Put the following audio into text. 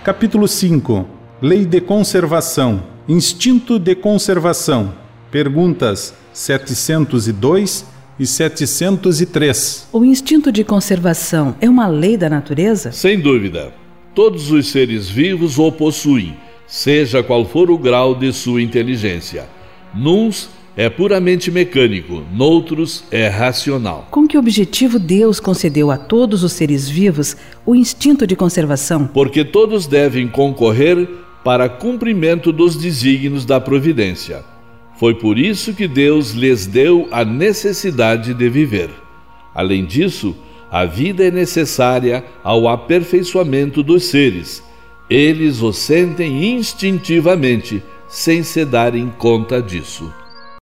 Capítulo 5. Lei de conservação. Instinto de conservação. Perguntas 702 e 703. O instinto de conservação é uma lei da natureza? Sem dúvida. Todos os seres vivos o possuem, seja qual for o grau de sua inteligência. Nuns é puramente mecânico, noutros é racional. Com que objetivo Deus concedeu a todos os seres vivos o instinto de conservação? Porque todos devem concorrer para cumprimento dos desígnios da providência. Foi por isso que Deus lhes deu a necessidade de viver. Além disso, a vida é necessária ao aperfeiçoamento dos seres. Eles o sentem instintivamente, sem se darem conta disso.